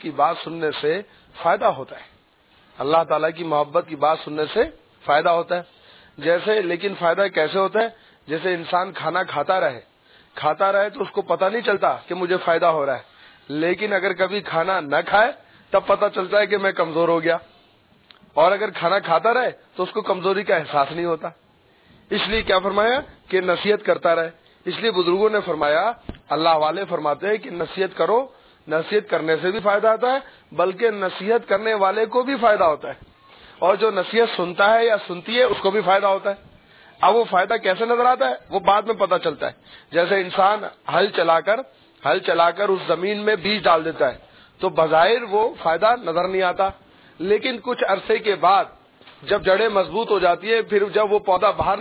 کی بات سننے سے فائدہ ہوتا ہے، اللہ تعالیٰ کی محبت کی بات سننے سے فائدہ ہوتا ہے. جیسے لیکن فائدہ کیسے ہوتا ہے؟ جیسے انسان کھانا کھاتا رہے تو اس کو پتہ نہیں چلتا کہ مجھے فائدہ ہو رہا ہے، لیکن اگر کبھی کھانا نہ کھائے تب پتہ چلتا ہے کہ میں کمزور ہو گیا، اور اگر کھانا کھاتا رہے تو اس کو کمزوری کا احساس نہیں ہوتا. اس لیے کیا فرمایا کہ نصیحت کرتا رہے. اس لیے بزرگوں نے فرمایا، اللہ والے فرماتے ہیں کہ نصیحت کرو، نصیحت کرنے سے بھی فائدہ آتا ہے بلکہ نصیحت کرنے والے کو بھی فائدہ ہوتا ہے، اور جو نصیحت سنتا ہے یا سنتی ہے اس کو بھی فائدہ ہوتا ہے. اب وہ فائدہ کیسے نظر آتا ہے وہ بعد میں پتہ چلتا ہے. جیسے انسان ہل چلا کر اس زمین میں بیج ڈال دیتا ہے تو بظاہر وہ فائدہ نظر نہیں آتا، لیکن کچھ عرصے کے بعد جب جڑیں مضبوط ہو جاتی ہے، پھر جب وہ پودا باہر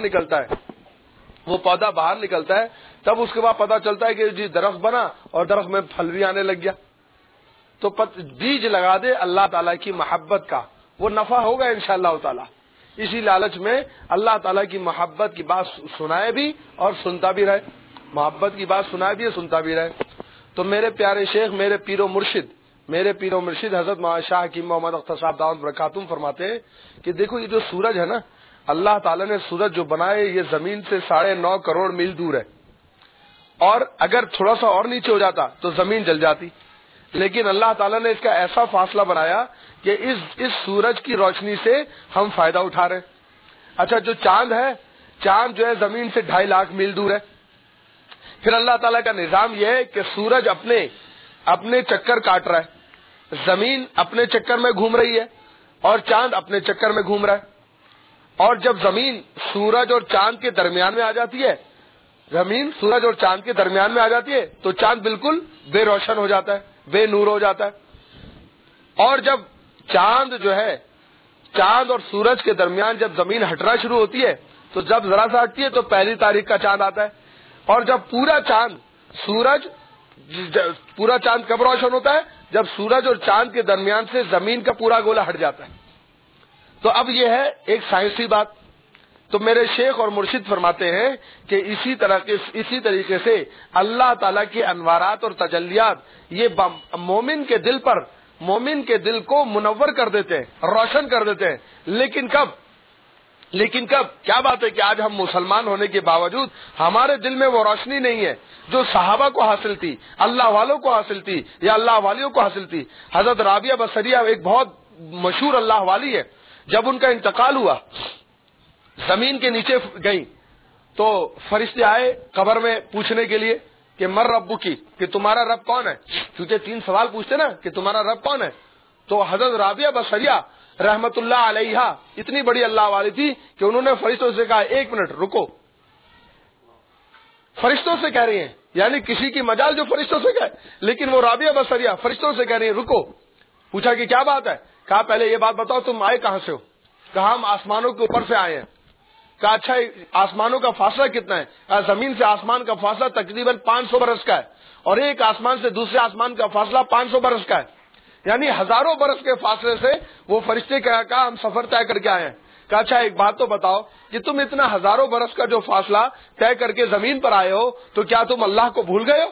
نکلتا ہے تب اس کے بعد پتہ چلتا ہے کہ جی درخت بنا اور درخت میں پھل بھی آنے لگ گیا. تو بیج لگا دے اللہ تعالیٰ کی محبت کا، وہ نفع ہوگا انشاءاللہ تعالی. اسی لالچ میں اللہ تعالیٰ کی محبت کی بات سنائے بھی اور سنتا بھی رہے، محبت کی بات سنائے بھی اور سنتا بھی رہے. تو میرے پیارے شیخ، میرے پیر و مرشد حضرت مولانا شاہ حکیم محمد اختر صاحب دامت برکاتہم فرماتے ہیں کہ دیکھو یہ جو سورج ہے نا، اللہ تعالیٰ نے سورج جو بنائے یہ زمین سے 9.5 کروڑ میل دور ہے، اور اگر تھوڑا سا اور نیچے ہو جاتا تو زمین جل جاتی، لیکن اللہ تعالیٰ نے اس کا ایسا فاصلہ بنایا کہ اس سورج کی روشنی سے ہم فائدہ اٹھا رہے ہیں. اچھا، جو چاند ہے، چاند جو ہے زمین سے 2.5 لاکھ میل دور ہے. پھر اللہ تعالیٰ کا نظام یہ ہے کہ سورج اپنے چکر کاٹ رہا ہے، زمین اپنے چکر میں گھوم رہی ہے اور چاند اپنے چکر میں گھوم رہا ہے. اور جب زمین سورج اور چاند کے درمیان میں آ جاتی ہے تو چاند بالکل بے روشن ہو جاتا ہے، بے نور ہو جاتا ہے. اور جب چاند اور سورج کے درمیان جب زمین ہٹنا شروع ہوتی ہے تو جب ذرا سا ہٹتی ہے تو 1 تاریخ کا چاند آتا ہے. اور جب پورا چاند کب روشن ہوتا ہے؟ جب سورج اور چاند کے درمیان سے زمین کا پورا گولا ہٹ جاتا ہے. تو اب یہ ہے ایک سائنسی بات. تو میرے شیخ اور مرشد فرماتے ہیں کہ اسی طریقے سے اللہ تعالیٰ کے انوارات اور تجلیات یہ مومن کے دل کو منور کر دیتے ہیں، روشن کر دیتے ہیں. لیکن کب کیا بات ہے کہ آج ہم مسلمان ہونے کے باوجود ہمارے دل میں وہ روشنی نہیں ہے جو صحابہ کو حاصل تھی، اللہ والوں کو حاصل تھی یا اللہ والیوں کو حاصل تھی. حضرت رابعہ بصریہ ایک بہت مشہور اللہ والی ہے. جب ان کا انتقال ہوا، زمین کے نیچے گئی تو فرشتے آئے قبر میں پوچھنے کے لیے کہ مر ربو کی، کہ تمہارا رب کون ہے، کیونکہ 3 سوال پوچھتے نا کہ تمہارا رب کون ہے. تو حضرت رابعہ بصریہ رحمت اللہ علیہا اتنی بڑی اللہ والی تھی کہ انہوں نے فرشتوں سے کہا 1 منٹ رکو. فرشتوں سے کہہ رہی ہیں، یعنی کسی کی مجال جو فرشتوں سے کہے، لیکن وہ رابعہ بصریہ فرشتوں سے کہہ رہی ہیں رکو. پوچھا کہ کیا بات ہے؟ کہا پہلے یہ بات بتاؤ تم آئے کہاں سے ہو؟ کہا ہم آسمانوں کے اوپر سے آئے ہیں. کہا اچھا آسمانوں کا فاصلہ کتنا ہے؟ کہا زمین سے آسمان کا فاصلہ تقریباً 500 برس کا ہے، اور ایک آسمان سے دوسرے آسمان کا فاصلہ 500 برس کا ہے، یعنی ہزاروں برس کے فاصلے سے وہ فرشتے کہا ہم سفر طے کر کے آئے ہیں. کہا اچھا ایک بات تو بتاؤ کہ تم اتنا ہزاروں برس کا جو فاصلہ طے کر کے زمین پر آئے ہو تو کیا تم اللہ کو بھول گئے ہو؟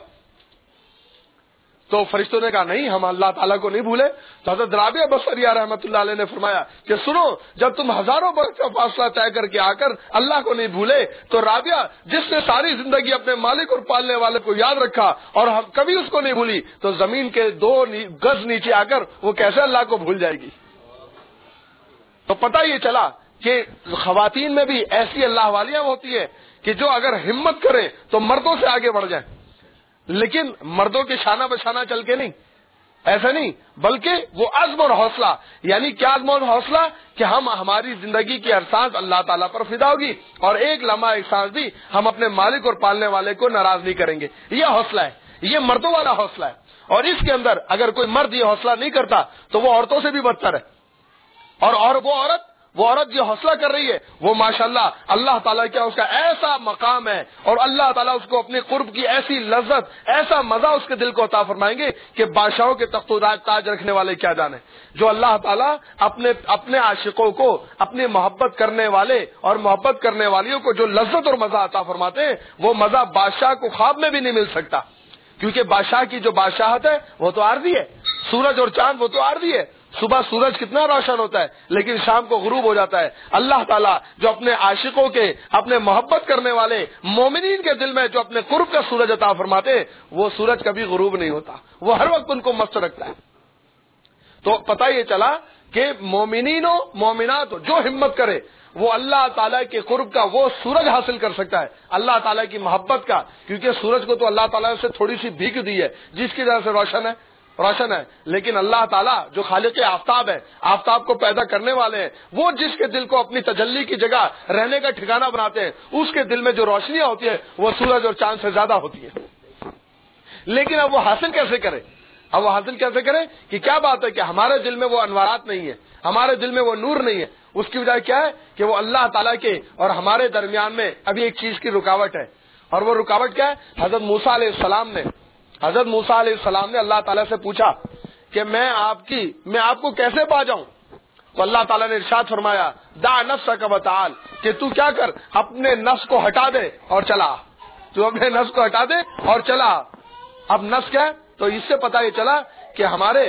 تو فرشتوں نے کہا نہیں، ہم اللہ تعالیٰ کو نہیں بھولے. تو حضرت رابعہ بصریہ رحمت اللہ علیہ نے فرمایا کہ سنو، جب تم ہزاروں برس کا فاصلہ طے کر کے آ کر اللہ کو نہیں بھولے تو رابعہ جس نے ساری زندگی اپنے مالک اور پالنے والے کو یاد رکھا اور ہم کبھی اس کو نہیں بھولی، تو زمین کے 2 گز نیچے آ کر وہ کیسے اللہ کو بھول جائے گی؟ تو پتہ یہ چلا کہ خواتین میں بھی ایسی اللہ والیاں ہوتی ہے کہ جو اگر ہمت کریں تو مردوں سے آگے بڑھ جائیں، لیکن مردوں کے شانہ بشانہ چل کے نہیں، ایسا نہیں، بلکہ وہ عزم اور حوصلہ. یعنی کیا عزم اور حوصلہ کہ ہماری زندگی کی ہر سانس اللہ تعالیٰ پر فدا ہوگی اور ایک لمحہ ایک سانس بھی ہم اپنے مالک اور پالنے والے کو ناراض نہیں کریں گے. یہ حوصلہ ہے، یہ مردوں والا حوصلہ ہے. اور اس کے اندر اگر کوئی مرد یہ حوصلہ نہیں کرتا تو وہ عورتوں سے بھی بدتر ہے. اور وہ عورت جو حوصلہ کر رہی ہے وہ ماشاءاللہ اللہ تعالیٰ کیا اس کا ایسا مقام ہے اور اللہ تعالیٰ اس کو اپنے قرب کی ایسی لذت، ایسا مزہ اس کے دل کو عطا فرمائیں گے کہ بادشاہوں کے تخت و تاج رکھنے والے کیا جانے. جو اللہ تعالیٰ اپنے عاشقوں کو، اپنے محبت کرنے والے اور محبت کرنے والیوں کو جو لذت اور مزہ عطا فرماتے ہیں وہ مزہ بادشاہ کو خواب میں بھی نہیں مل سکتا، کیونکہ بادشاہ کی جو بادشاہت ہے وہ تو عارضی ہے، سورج اور چاند وہ تو عارضی ہے، صبح سورج کتنا روشن ہوتا ہے لیکن شام کو غروب ہو جاتا ہے۔ اللہ تعالیٰ جو اپنے عاشقوں کے، اپنے محبت کرنے والے مومنین کے دل میں جو اپنے قرب کا سورج عطا فرماتے، وہ سورج کبھی غروب نہیں ہوتا، وہ ہر وقت ان کو مست رکھتا ہے۔ تو پتہ یہ چلا کہ مومنین و مومنات جو ہمت کرے وہ اللہ تعالیٰ کے قرب کا وہ سورج حاصل کر سکتا ہے، اللہ تعالیٰ کی محبت کا، کیونکہ سورج کو تو اللہ تعالیٰ نے تھوڑی سی بھیگ دی ہے جس کی وجہ سے روشن ہے، لیکن اللہ تعالیٰ جو خالق آفتاب ہے، آفتاب کو پیدا کرنے والے ہیں، وہ جس کے دل کو اپنی تجلی کی جگہ رہنے کا ٹھکانہ بناتے ہیں، اس کے دل میں جو روشنیاں ہوتی ہیں وہ سورج اور چاند سے زیادہ ہوتی ہیں۔ لیکن اب وہ حاصل کیسے کرے کہ کیا بات ہے کہ ہمارے دل میں وہ انوارات نہیں ہے، ہمارے دل میں وہ نور نہیں ہے۔ اس کی وجہ کیا ہے کہ وہ اللہ تعالیٰ کے اور ہمارے درمیان میں ابھی ایک چیز کی رکاوٹ ہے، اور وہ رکاوٹ کیا ہے؟ حضرت موسیٰ علیہ السلام نے اللہ تعالیٰ سے پوچھا کہ میں آپ کو کیسے پا جاؤں؟ تو اللہ تعالیٰ نے ارشاد فرمایا دع نفسک وتعال، کہ تو کیا کر، اپنے نفس کو ہٹا دے اور چلا، تو اپنے نفس کو ہٹا دے اور چلا۔ اب نفس کیا ہے؟ تو اس سے پتہ یہ چلا کہ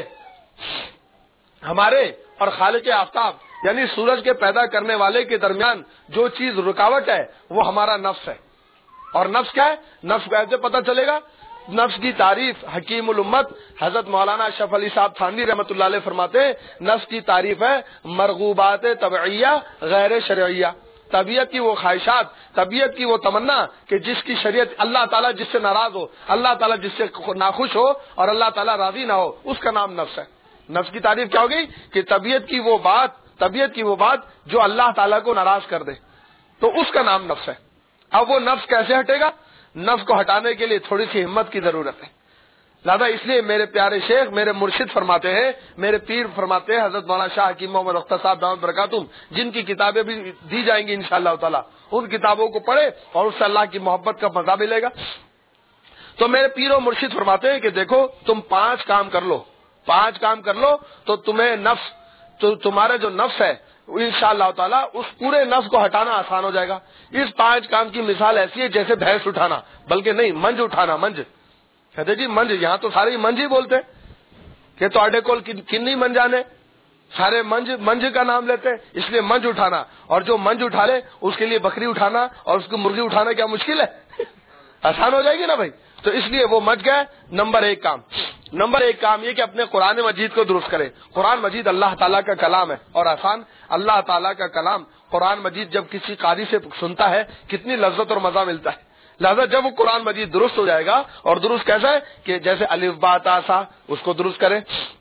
ہمارے اور خالق آفتاب یعنی سورج کے پیدا کرنے والے کے درمیان جو چیز رکاوٹ ہے وہ ہمارا نفس ہے۔ اور نفس کیا ہے؟ نفس کیسے پتہ چلے گا؟ نفس کی تعریف حکیم الامت حضرت مولانا اشرف علی صاحب تھانوی رحمۃ اللہ علیہ فرماتے ہیں، نفس کی تعریف ہے مرغوبات طبعیہ غیر شرعیہ، طبیعت کی وہ خواہشات، طبیعت کی وہ تمنا کہ جس کی شریعت اللہ تعالیٰ جس سے ناراض ہو، اللہ تعالیٰ جس سے ناخوش ہو اور اللہ تعالیٰ راضی نہ ہو، اس کا نام نفس ہے۔ نفس کی تعریف کیا ہوگی؟ کہ طبیعت کی وہ بات جو اللہ تعالیٰ کو ناراض کر دے، تو اس کا نام نفس ہے۔ اب وہ نفس کیسے ہٹے گا؟ نفس کو ہٹانے کے لیے تھوڑی سی ہمت کی ضرورت ہے۔ لہذا اس لیے میرے پیارے شیخ، میرے مرشد فرماتے ہیں، میرے پیر فرماتے ہیں حضرت مولانا شاہ حکیم محمد اختر صاحب دامت برکاتہم، جن کی کتابیں بھی دی جائیں گی انشاءاللہ تعالی، ان کتابوں کو پڑھے اور اس سے اللہ کی محبت کا مزہ ملے گا۔ تو میرے پیر و مرشد فرماتے ہیں کہ دیکھو تم 5 کام کر لو تو تمہارا جو نفس ہے انشاءاللہ تعالی اس پورے نفس کو ہٹانا آسان ہو جائے گا۔ اس 5 کام کی مثال ایسی ہے جیسے بھینس اٹھانا، بلکہ نہیں منج اٹھانا۔ منج کہتے جی منج، یہاں تو سارے منج ہی بولتے کہ تواڈے کول کنی منجا نے، سارے منج کا نام لیتے، اس لیے منج اٹھانا۔ اور جو منج اٹھا لے اس کے لیے بکری اٹھانا اور اس کو مرغی اٹھانا کیا مشکل ہے؟ آسان ہو جائے گی نا بھائی۔ تو اس لیے وہ مچ گئے۔ نمبر ایک کام یہ کہ اپنے قرآن مجید کو درست کرے۔ قرآن مجید اللہ تعالیٰ کا کلام ہے، اور آسان اللہ تعالیٰ کا کلام قرآن مجید جب کسی قاری سے سنتا ہے کتنی لذت اور مزہ ملتا ہے۔ لہذا جب وہ قرآن مجید درست ہو جائے گا، اور درست کیسا ہے کہ جیسے الف با تا سا، اس کو درست کرے۔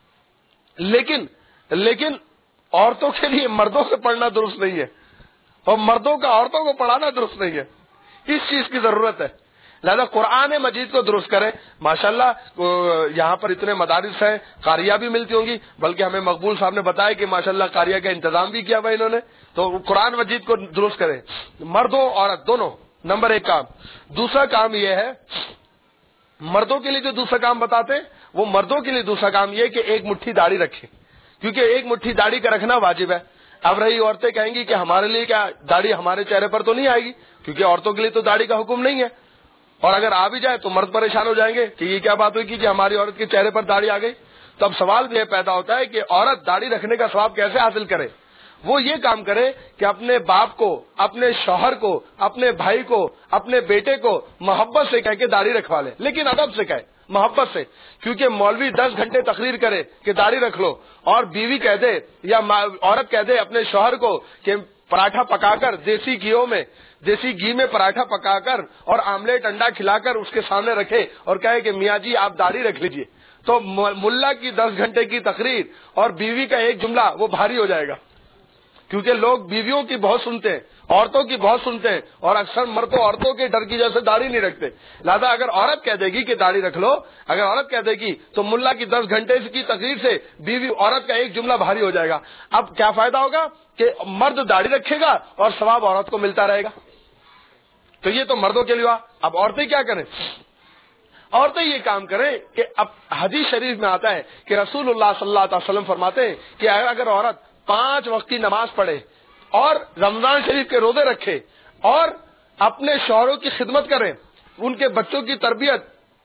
لیکن عورتوں کے لیے مردوں سے پڑھنا درست نہیں ہے، اور مردوں کا عورتوں کو پڑھانا درست نہیں ہے، اس چیز کی ضرورت ہے۔ لہذا قرآن مجید کو درست کرے۔ ماشاءاللہ یہاں پر اتنے مدارس ہیں، قاریہ بھی ملتی ہوں گی، بلکہ ہمیں مقبول صاحب نے بتایا کہ ماشاءاللہ قاریہ کا انتظام بھی کیا بھائی انہوں نے۔ تو قرآن مجید کو درست کرے، مرد و عورت دونوں۔ نمبر 1 کام۔ دوسرا کام یہ ہے، مردوں کے لیے جو دوسرا کام بتاتے ہیں، وہ مردوں کے لیے دوسرا کام یہ کہ 1 مٹھی داڑھی رکھے، کیونکہ 1 مٹھی داڑھی کا رکھنا واجب ہے۔ اب رہی عورتیں کہیں گی کہ ہمارے لیے کیا داڑھی ہمارے چہرے پر تو نہیں آئے گی، کیونکہ عورتوں کے لیے تو داڑھی کا حکم نہیں ہے، اور اگر آ بھی جائے تو مرد پریشان ہو جائیں گے کہ یہ کیا بات ہوئی کہ ہماری عورت کے چہرے پر داڑھی آ گئی۔ تو اب سوال بھی یہ پیدا ہوتا ہے کہ عورت داڑھی رکھنے کا ثواب کیسے حاصل کرے؟ وہ یہ کام کرے کہ اپنے باپ کو، اپنے شوہر کو، اپنے بھائی کو، اپنے بیٹے کو محبت سے کہہ کے داڑھی رکھوا لے، لیکن ادب سے کہے، محبت سے۔ کیونکہ مولوی 10 گھنٹے تقریر کرے کہ داڑھی رکھ لو، اور بیوی کہہ دے یا عورت کہہ دے اپنے شوہر کو کہ پراٹھا پکا کر دیسی گھی میں پراٹھا پکا کر اور آملیٹ انڈا کھلا کر اس کے سامنے رکھے اور کہے کہ میاں جی آپ داڑھی رکھ لیجئے، تو ملا کی 10 گھنٹے کی تقریر اور بیوی کا ایک جملہ وہ بھاری ہو جائے گا، کیونکہ لوگ بیویوں کی بہت سنتے ہیں، عورتوں کی بہت سنتے ہیں، اور اکثر مرد عورتوں کے ڈر کی وجہ سے داڑھی نہیں رکھتے۔ لہذا اگر عورت کہہ دے گی کہ داڑھی رکھ لو، اگر عورت کہہ دے گی تو ملا کی 10 گھنٹے کی تقریر سے بیوی عورت کا ایک جملہ بھاری ہو جائے گا۔ اب کیا فائدہ ہوگا کہ مرد داڑھی رکھے گا اور ثواب عورت کو ملتا رہے گا۔ تو یہ تو مردوں کے لیے ہوا۔ اب عورتیں کیا کریں؟ عورتیں یہ کام کریں کہ اب حدیث شریف میں آتا ہے کہ رسول اللہ صلی اللہ علیہ وسلم فرماتے ہیں کہ اگر عورت 5 وقت کی نماز پڑھے اور رمضان شریف کے روزے رکھے اور اپنے شوہروں کی خدمت کرے، ان کے بچوں کی تربیت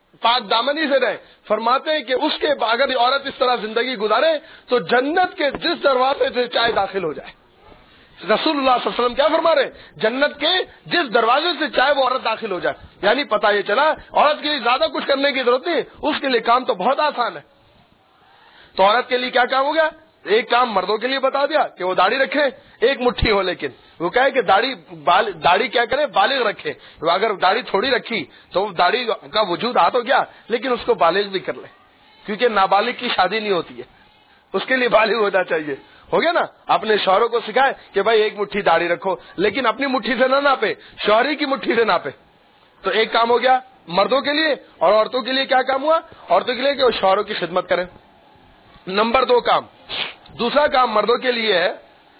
پاک دامنی سے رہے. فرماتے ہیں کہ اس کے اگر عورت اس طرح زندگی گزارے تو جنت کے جس دروازے سے چاہے داخل ہو جائے. رسول اللہ صلی اللہ علیہ وسلم کیا فرما رہے ہیں؟ جنت کے جس دروازے سے چاہے وہ عورت داخل ہو جائے. یعنی پتہ یہ چلا عورت کے لیے زیادہ کچھ کرنے کی ضرورت نہیں، اس کے لیے کام تو بہت آسان ہے. تو عورت کے لیے کیا کام ہو گیا؟ ایک کام مردوں کے لیے بتا دیا کہ وہ داڑھی رکھے، ایک مٹھی ہو، لیکن وہ کہے کہ داڑھی کیا کرے؟ بالغ رکھے. اگر داڑھی تھوڑی رکھی تو داڑھی کا وجود آ تو گیا، لیکن اس کو بالغ بھی کر لے، کیونکہ نابالغ کی شادی نہیں ہوتی ہے، اس کے لیے بالغ ہونا چاہیے. ہو گیا نا؟ اپنے شوہروں کو سکھائے کہ بھائی ایک مٹھی داڑھی رکھو، لیکن اپنی مٹھی سے نہ ناپے، شوہری کی مٹھی سے ناپے. تو ایک کام ہو گیا مردوں کے لیے. اور عورتوں کے لیے کیا کام ہوا؟ عورتوں کے لیے کہ وہ شوہروں کی خدمت کریں. نمبر 2 کام، دوسرا کام مردوں کے لیے ہے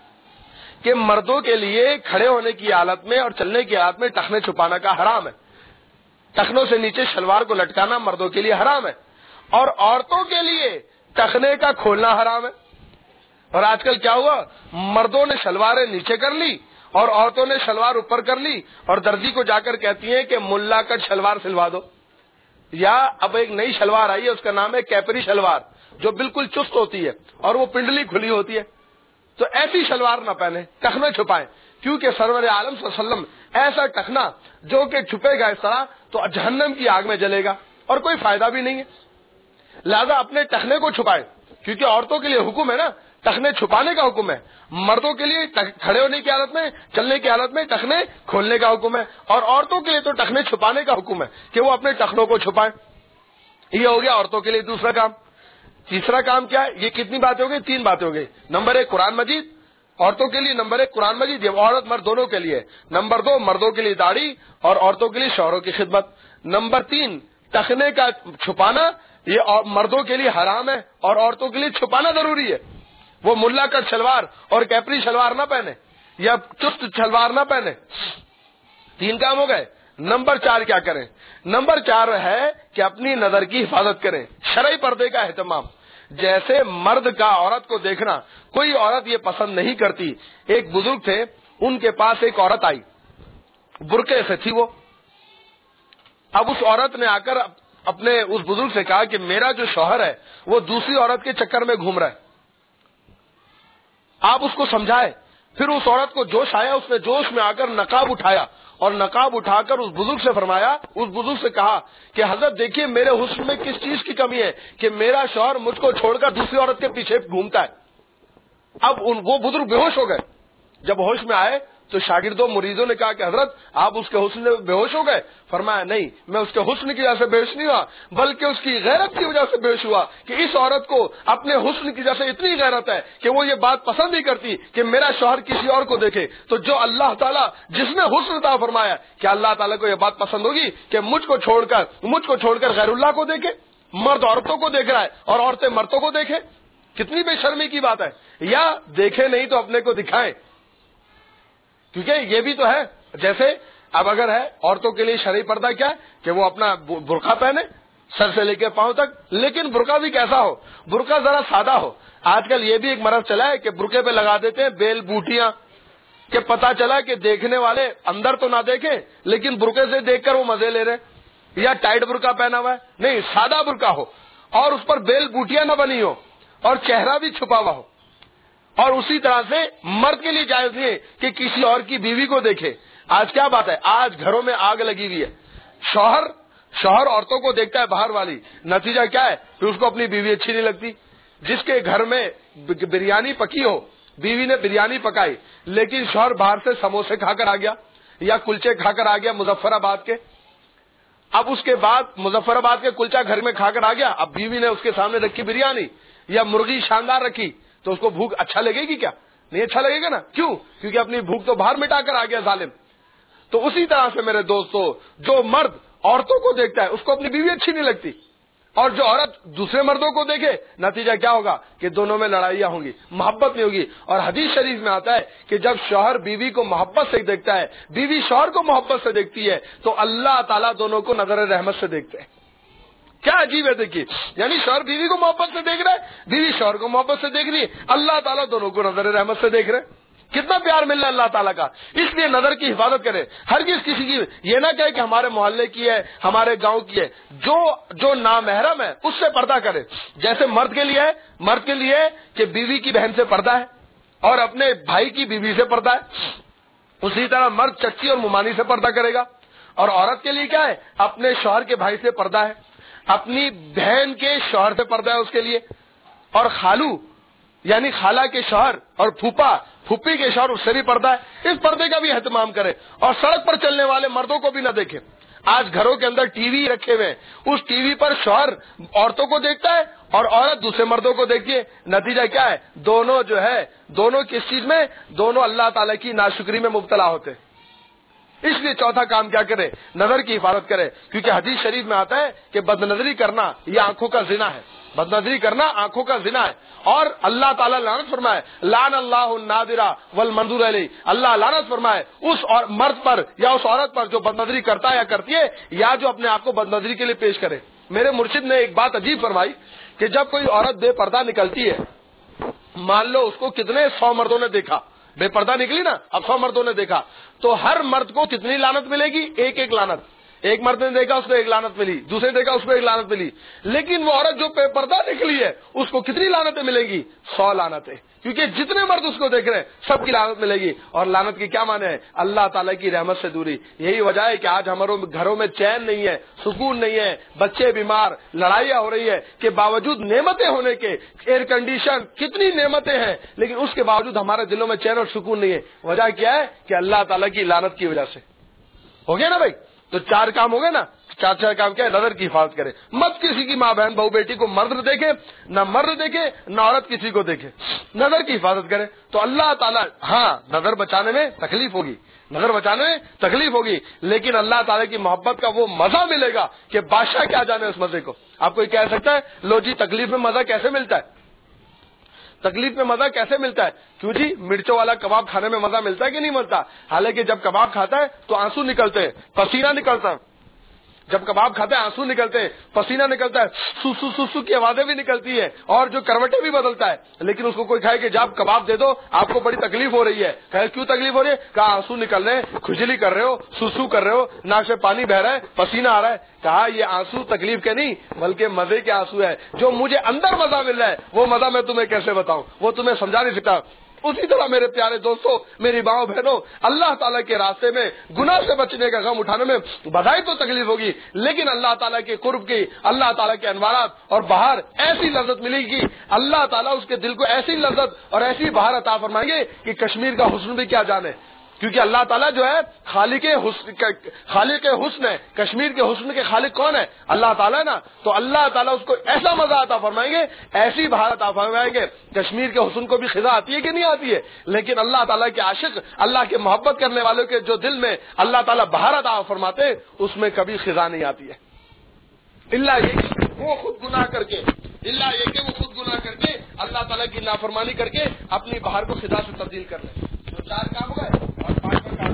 کہ مردوں کے لیے کھڑے ہونے کی حالت میں اور چلنے کی حالت میں ٹخنے چھپانا کا حرام ہے. ٹخنوں سے نیچے شلوار کو لٹکانا مردوں کے لیے حرام ہے. اور عورتوں کے لیے ٹخنے کا کھولنا حرام ہے. اور آج کل کیا ہوا؟ مردوں نے شلواریں نیچے کر لی اور عورتوں نے شلوار اوپر کر لی، اور درزی کو جا کر کہتی ہیں کہ ملا کا شلوار سلوا دو. یا اب ایک نئی شلوار آئی ہے، اس کا نام ہے کیپری شلوار، جو بالکل چست ہوتی ہے اور وہ پنڈلی کھلی ہوتی ہے. تو ایسی شلوار نہ پہنے، ٹخنے چھپائیں، کیونکہ سرور عالم صلی اللہ علیہ وسلم ایسا ٹخنا جو کہ چھپے گا اس طرح تو جہنم کی آگ میں جلے گا اور کوئی فائدہ بھی نہیں ہے. لہذا اپنے ٹخنے کو چھپائیں، کیونکہ عورتوں کے لیے حکم ہے نا، ٹخنے چھپانے کا حکم ہے. مردوں کے لیے کھڑے ہونے کی حالت میں، چلنے کی حالت میں ٹخنے کھولنے کا حکم ہے، اور عورتوں کے لیے تو ٹخنے چھپانے کا حکم ہے کہ وہ اپنے ٹخنوں کو چھپائیں. یہ ہو گیا عورتوں کے لیے دوسرا کام. تیسرا کام کیا ہے؟ یہ کتنی باتیں ہو گئی؟ 3 باتیں ہو گئی. نمبر 1 قرآن مجید عورتوں کے لیے، نمبر 1 قرآن مجید یہ عورت مرد دونوں کے لیے، نمبر 2 مردوں کے لیے داڑھی اور عورتوں کے لیے شوہروں کی خدمت، نمبر 3 ٹخنے کا چھپانا یہ مردوں کے لیے حرام ہے اور عورتوں کے لیے چھپانا ضروری ہے. وہ ملا کا شلوار اور کیپری شلوار نہ پہنے یا چست شلوار نہ پہنے. 3 کام ہو گئے. نمبر 4 کیا کریں؟ نمبر 4 ہے کہ اپنی نظر کی حفاظت کریں، شرعی پردے کا اہتمام. جیسے مرد کا عورت کو دیکھنا، کوئی عورت یہ پسند نہیں کرتی. ایک بزرگ تھے، ان کے پاس ایک عورت آئی، برقعے سے تھی وہ. اب اس عورت نے آ کر اپنے اس بزرگ سے کہا کہ میرا جو شوہر ہے وہ دوسری عورت کے چکر میں گھوم رہا ہے، آپ اس کو سمجھائے. پھر اس عورت کو جوش آیا، اس نے جوش میں آ کر نقاب اٹھایا اور نقاب اٹھا کر اس بزرگ سے فرمایا، اس بزرگ سے کہا کہ حضرت دیکھیے میرے حسن میں کس چیز کی کمی ہے کہ میرا شوہر مجھ کو چھوڑ کر دوسری عورت کے پیچھے گھومتا ہے. اب وہ بزرگ بے ہوش ہو گئے. جب ہوش میں آئے تو شاگردوں مریدوں نے کہا کہ حضرت آپ اس کے حسن میں بے ہوش ہو گئے. فرمایا نہیں، میں اس کے حسن کی وجہ سے بے ہوش نہیں ہوا، بلکہ اس کی غیرت کی وجہ سے بے ہوش ہوا کہ اس عورت کو اپنے حسن کی وجہ سے اتنی غیرت ہے کہ وہ یہ بات پسند نہیں کرتی کہ میرا شوہر کسی اور کو دیکھے. تو جو اللہ تعالیٰ جس نے حسن عطا فرمایا، کیا اللہ تعالیٰ کو یہ بات پسند ہوگی کہ مجھ کو چھوڑ کر غیر اللہ کو دیکھے؟ مرد عورتوں کو دیکھ رہا ہے اور عورتیں مردوں کو دیکھیں، کتنی بے شرمی کی بات ہے. یا دیکھے نہیں تو اپنے کو دکھائیں، کیونکہ یہ بھی تو ہے. جیسے اب اگر ہے عورتوں کے لیے شرعی پردہ کیا ہے کہ وہ اپنا برقع پہنے سر سے لے کے پاؤں تک، لیکن برقع بھی کیسا ہو؟ برقع ذرا سادہ ہو. آج کل یہ بھی ایک مرض چلا ہے کہ برقعے پہ لگا دیتے ہیں بیل بوٹیاں، کہ پتا چلا کہ دیکھنے والے اندر تو نہ دیکھیں لیکن برقعے سے دیکھ کر وہ مزے لے رہے. یا ٹائٹ برقع پہنا ہوا ہے، نہیں سادہ برقع ہو اور اس پر بیل بوٹیاں نہ بنی ہو اور چہرہ بھی چھپا ہوا ہو. اور اسی طرح سے مرد کے لیے جائز نہیں ہے کہ کسی اور کی بیوی کو دیکھے. آج کیا بات ہے، آج گھروں میں آگ لگی ہوئی ہے. شوہر عورتوں کو دیکھتا ہے باہر والی، نتیجہ کیا ہے؟ پھر اس کو اپنی بیوی اچھی نہیں لگتی. جس کے گھر میں بریانی پکی ہو، بیوی نے بریانی پکائی لیکن شوہر باہر سے سموسے کھا کر آ گیا یا کلچے کھا کر آ گیا مظفر آباد کے. اب اس کے بعد مظفر آباد کے کلچا گھر میں کھا کر آ گیا، اب بیوی نے اس کے سامنے رکھی بریانی یا مرغی شاندار رکھی تو اس کو بھوک اچھا لگے گی کیا؟ نہیں اچھا لگے گا نا. کیوں؟ کیونکہ اپنی بھوک تو باہر مٹا کر آ گیا ظالم. تو اسی طرح سے میرے دوستو، جو مرد عورتوں کو دیکھتا ہے اس کو اپنی بیوی اچھی نہیں لگتی، اور جو عورت دوسرے مردوں کو دیکھے نتیجہ کیا ہوگا کہ دونوں میں لڑائیاں ہوں گی، محبت نہیں ہوگی. اور حدیث شریف میں آتا ہے کہ جب شوہر بیوی کو محبت سے دیکھتا ہے، بیوی شوہر کو محبت سے دیکھتی ہے تو اللہ تعالیٰ دونوں کو نظر رحمت سے دیکھتے ہیں. کیا عجیب ہے دیکھیے، یعنی شوہر بیوی کو محبت سے دیکھ رہا ہے، بیوی شوہر کو محبت سے دیکھ رہی ہے، اللہ تعالیٰ دونوں کو نظر رحمت سے دیکھ رہے. کتنا پیار مل رہا ہے اللہ تعالیٰ کا. اس لیے نظر کی حفاظت کرے. ہرگز کسی کی یہ نہ کہے کہ ہمارے محلے کی ہے, ہمارے گاؤں کی ہے. جو نامحرم ہے اس سے پردہ کرے. جیسے مرد کے لیے کہ بیوی کی بہن سے پردہ ہے اور اپنے بھائی کی بیوی سے پردہ ہے, اسی طرح مرد چچی اور ممانی سے پردہ کرے گا. اور عورت کے لیے کیا ہے؟ اپنے شوہر کے بھائی سے پردہ ہے, اپنی بہن کے شوہر سے پردہ ہے اس کے لیے, اور خالو یعنی خالہ کے شوہر اور پھوپھی کے شوہر اس سے بھی پردہ ہے. اس پردے کا بھی اہتمام کرے. اور سڑک پر چلنے والے مردوں کو بھی نہ دیکھے. آج گھروں کے اندر ٹی وی رکھے ہوئے, اس ٹی وی پر شوہر عورتوں کو دیکھتا ہے اور عورت دوسرے مردوں کو دیکھتی ہے. نتیجہ کیا ہے؟ دونوں کس چیز میں؟ دونوں اللہ تعالیٰ کی ناشکری میں مبتلا ہوتے. اس لیے چوتھا کام کیا کرے؟ نظر کی حفاظت کرے. کیونکہ حدیث شریف میں آتا ہے کہ بد نظری کرنا یہ آنکھوں کا زنا ہے. بد نظری کرنا آنکھوں کا زنا ہے. اور اللہ تعالیٰ لعنت فرمائے, لعن اللہ الناظرہ والمنظور علیہ, اللہ لعنت فرمائے اس مرد پر یا اس عورت پر جو بد نظری کرتا ہے یا کرتی ہے, یا جو اپنے آپ کو بد نظری کے لیے پیش کرے. میرے مرشد نے ایک بات عجیب فرمائی کہ جب کوئی عورت بے پردہ نکلتی ہے, مان لو اس کو کتنے 100 مردوں نے دیکھا, بے پردہ نکلی نا, اب 100 مردوں نے دیکھا, تو ہر مرد کو کتنی لعنت ملے گی؟ ایک لعنت. ایک مرد نے دیکھا اس کو 1 لعنت ملی, دوسرے نے دیکھا اس کو 1 لعنت ملی. لیکن وہ عورت جو بے پردہ نکلی ہے اس کو کتنی لعنتیں ملیں گی؟ 100 لعنتیں. کیونکہ جتنے مرد اس کو دیکھ رہے ہیں سب کی لعنت ملے گی. اور لعنت کی کیا معنی ہے؟ اللہ تعالیٰ کی رحمت سے دوری. یہی وجہ ہے کہ آج ہمارے گھروں میں چین نہیں ہے, سکون نہیں ہے, بچے بیمار, لڑائیاں ہو رہی ہے کہ باوجود نعمتیں ہونے کے, ایئر کنڈیشن, کتنی نعمتیں ہیں, لیکن اس کے باوجود ہمارے دلوں میں چین اور سکون نہیں ہے. وجہ کیا ہے؟ کہ اللہ تعالیٰ کی لعنت کی وجہ سے. ہو گیا نا بھائی؟ تو 4 کام ہو گئے نا. 4 کام کیا ہے؟ نظر کی حفاظت کرے. مت کسی کی ماں بہن بہو بیٹی کو مرد دیکھے, نہ مرد دیکھے نہ عورت کسی کو دیکھے. نظر کی حفاظت کرے تو اللہ تعالیٰ, ہاں نظر بچانے میں تکلیف ہوگی, لیکن اللہ تعالیٰ کی محبت کا وہ مزہ ملے گا کہ بادشاہ کیا جانے اس مزے کو. آپ کوئی کہہ سکتا ہے لو جی تکلیف میں مزہ کیسے ملتا ہے؟ تکلیف میں مزہ کیسے ملتا ہے؟ کیوں جی, مرچوں والا کباب کھانے میں مزہ ملتا ہے کہ نہیں ملتا؟ حالانکہ جب کباب کھاتا ہے تو آنسو نکلتے ہیں, پسینہ نکلتا ہے. جب کباب کھاتے ہیں آنسو نکلتے ہیں, پسینہ نکلتا ہے, سو سو سو کی آوازیں بھی نکلتی ہے اور جو کروٹیں بھی بدلتا ہے. لیکن اس کو کوئی کہے کہ جب کباب دے دو آپ کو بڑی تکلیف ہو رہی ہے, کہے کیوں تکلیف ہو رہی ہے؟ کہا آنسو نکل رہے ہیں, کھجلی کر رہے ہو, سو کر رہے ہو, ناک سے پانی بہ رہا ہے, پسینہ آ رہا ہے. کہا یہ آنسو تکلیف کے نہیں بلکہ مزے کے آنسو ہے. جو مجھے اندر مزہ مل رہا ہے وہ مزہ میں تمہیں کیسے بتاؤں, وہ تمہیں سمجھا نہیں سکتا. اسی طرح میرے پیارے دوستوں, میری ماؤں بہنوں, اللہ تعالیٰ کے راستے میں گناہ سے بچنے کا غم اٹھانے میں بدائی تو تکلیف ہوگی, لیکن اللہ تعالیٰ کے قرب کی, اللہ تعالیٰ کے انوارات اور بہار ایسی لذت ملے گی. اللہ تعالیٰ اس کے دل کو ایسی لذت اور ایسی بہار عطا فرمائیں گے کہ کشمیر کا حسن بھی کیا جانے. کیونکہ اللہ تعالیٰ جو ہے خالق حسن ہے. کشمیر کے حسن کے خالق کون ہے؟ اللہ تعالیٰ ہے نا. تو اللہ تعالیٰ اس کو ایسا مزہ عطا فرمائیں گے, ایسی بہار عطا فرمائیں گے. کشمیر کے حسن کو بھی خزاں آتی ہے کہ نہیں آتی ہے؟ لیکن اللہ تعالیٰ کے عاشق, اللہ کے محبت کرنے والوں کے جو دل میں اللہ تعالیٰ بہار عطا فرماتے اس میں کبھی خزاں نہیں آتی ہے. اللہ یہ کہ وہ خود گناہ کر کے اللہ تعالیٰ کی نافرمانی کر کے اپنی بہار کو خزاں سے تبدیل کر لیں. جو 4 کام ہو گئے. اور 5واں کام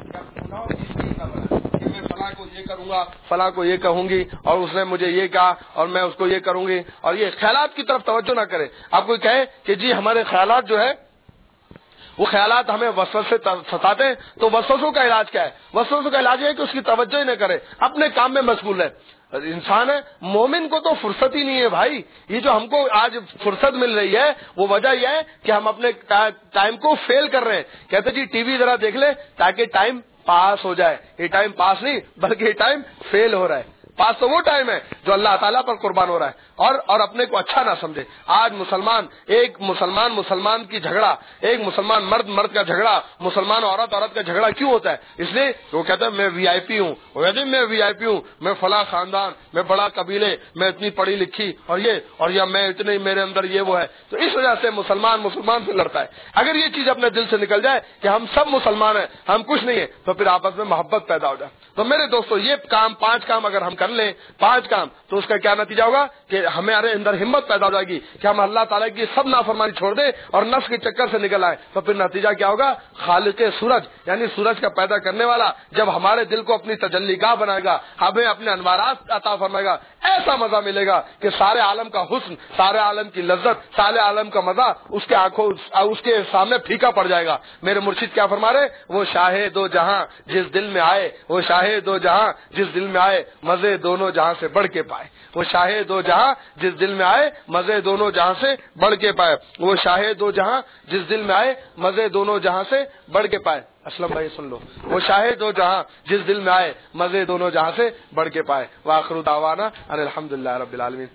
کہ میں فلاں کو یہ کروں گا, فلاں کو یہ کہوں گی, اور اس نے مجھے یہ کہا اور میں اس کو یہ کروں گی. اور یہ خیالات کی طرف توجہ نہ کرے. آپ کو کہے کہ جی ہمارے خیالات جو ہے وہ خیالات ہمیں وسوسے سے ستاتے ہیں, تو وسوسوں کا علاج کیا ہے؟ وسوسوں کا علاج ہے کہ اس کی توجہ ہی نہ کرے, اپنے کام میں مشغول ہے. انسان ہے, مومن کو تو فرصت ہی نہیں ہے بھائی. یہ جو ہم کو آج فرصت مل رہی ہے وہ وجہ یہ ہے کہ ہم اپنے ٹائم کو فیل کر رہے ہیں. کہتے جی ٹی وی ذرا دیکھ لے تاکہ ٹائم پاس ہو جائے. یہ ٹائم پاس نہیں بلکہ یہ ٹائم فیل ہو رہا ہے. پاس تو وہ ٹائم ہے جو اللہ تعالیٰ پر قربان ہو رہا ہے, اور اپنے کو اچھا نہ سمجھے. آج ایک مسلمان کی جھگڑا, ایک مسلمان مرد کا جھگڑا, مسلمان عورت کا جھگڑا کیوں ہوتا ہے؟ اس لیے وہ کہتا ہے میں وی آئی پی ہوں, وہ کہتے ہیں میں وی آئی پی ہوں, میں فلاں خاندان, میں بڑا قبیلے, میں اتنی پڑھی لکھی, اور یا میں اتنے میرے اندر یہ وہ ہے. تو اس وجہ سے مسلمان سے لڑتا ہے. اگر یہ چیز اپنے دل سے نکل جائے کہ ہم سب مسلمان ہیں, ہم کچھ نہیں ہے, تو پھر آپس میں محبت پیدا ہو جائے. تو میرے دوستو یہ کام 5 کام اگر ہم کر لیں 5 کام تو اس کا کیا نتیجہ ہوگا کہ ہمارے اندر ہمت پیدا ہو جائے گی کہ ہم اللہ تعالیٰ کی سب نافرمانی چھوڑ دیں اور نفس کے چکر سے نکل آئے. تو پھر نتیجہ کیا ہوگا؟ خالق سورج یعنی سورج کا پیدا کرنے والا جب ہمارے دل کو اپنی تجلی گاہ بنائے گا, ہمیں اپنے انوارات عطا فرمائے گا, ایسا مزہ ملے گا کہ سارے عالم کا حسن, سارے عالم کی لذت, سارے عالم کا مزہ اس کے آنکھوں اس کے سامنے پھیکا پڑ جائے گا. میرے مرشد کیا فرما رہے؟ وہ شاہ دو جہاں جس دل میں آئے, وہ شاہ دو جہاں جس دل میں آئے مزے دونوں جہاں سے بڑھ کے پائے. وہ شاہ دو جہاں جس دل میں آئے مزے دونوں جہاں سے بڑھ کے پائے. وہ شاہ دو جہاں جس دل میں آئے مزے دونوں جہاں سے بڑھ کے پائے. اسلم بھائی سن لو, وہ شاہ دو جہاں جس دل میں آئے مزے دونوں جہاں سے بڑھ کے پائے. وآخر دعوانا ان الحمدللہ رب العالمین.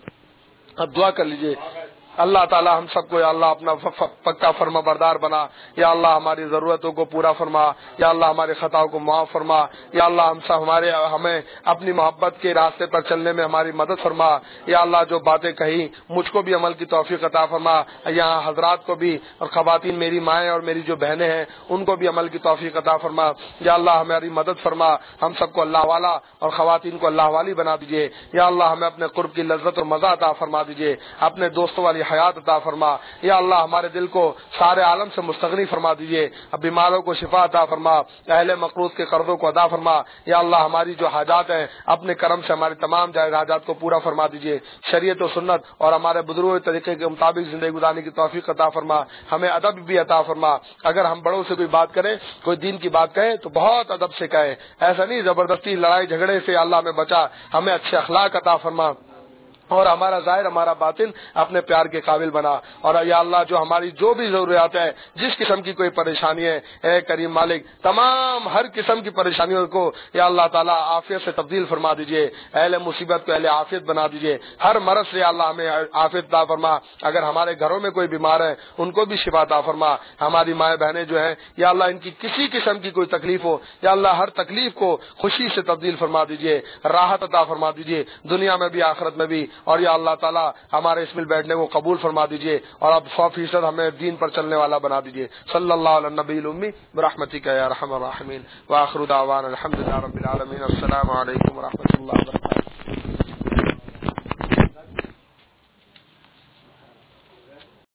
اب دعا کر لیجئے اللہ تعالی ہم سب کو یا اللہ اپنا پکا فرما بردار بنا. یا اللہ ہماری ضرورتوں کو پورا فرما. یا اللہ ہمارے خطاؤں کو معاف فرما. یا اللہ ہمیں اپنی محبت کے راستے پر چلنے میں ہماری مدد فرما. یا اللہ جو باتیں کہی مجھ کو بھی عمل کی توفیق عطا فرما. یہاں حضرات کو بھی اور خواتین میری مائیں اور میری جو بہنیں ہیں ان کو بھی عمل کی توفیق عطا فرما. یا اللہ ہماری مدد فرما. ہم سب کو اللہ والا اور خواتین کو اللہ والی بنا دیجیے. یا اللہ ہمیں اپنے قرب کی لذت اور مزہ عطا فرما دیجیے. اپنے دوستوں والی حیات عطا فرما. یا اللہ ہمارے دل کو سارے عالم سے مستغنی فرما دیجیے. اب بیماروں کو شفا عطا فرما. اہل مقروض کے قرضوں کو ادا فرما. یا اللہ ہماری جو حاجات ہیں اپنے کرم سے ہماری تمام جائز حاجات کو پورا فرما دیجیے. شریعت و سنت اور ہمارے بزرگوں کے طریقے کے مطابق زندگی گزارنے کی توفیق عطا فرما. ہمیں ادب بھی عطا فرما. اگر ہم بڑوں سے کوئی بات کریں, کوئی دین کی بات کہیں تو بہت ادب سے کہیں, ایسا نہیں زبردستی لڑائی جھگڑے سے. اللہ میں بچا, ہمیں اچھے اخلاق عطا فرما اور ہمارا ظاہر ہمارا باطن اپنے پیار کے قابل بنا. اور یا اللہ جو ہماری جو بھی ضروریات ہے, جس قسم کی کوئی پریشانی ہے, اے کریم مالک تمام ہر قسم کی پریشانیوں کو یا اللہ تعالیٰ عافیت سے تبدیل فرما دیجئے. اہل مصیبت کو اہل عافیت بنا دیجئے. ہر مرض سے یا اللہ ہمیں عافیت عطا فرما. اگر ہمارے گھروں میں کوئی بیمار ہے ان کو بھی شفا عطا فرما. ہماری مائیں بہنیں جو ہیں یا اللہ ان کی کسی قسم کی کوئی تکلیف ہو یا اللہ ہر تکلیف کو خوشی سے تبدیل فرما دیجئے, راحت عطا فرما دیجئے دنیا میں بھی آخرت میں بھی. اور یا اللہ تعالیٰ ہمارے اس مل بیٹھنے کو قبول فرما دیجئے اور اب 100% ہمیں دین پر چلنے والا بنا دیجئے. صلی اللہ علی النبی الامی برحمتک یا ارحم الراحمین. وآخر دعوانا الحمدللہ رب العالمین. السلام علیکم ورحمۃ اللہ وبرکاتہ.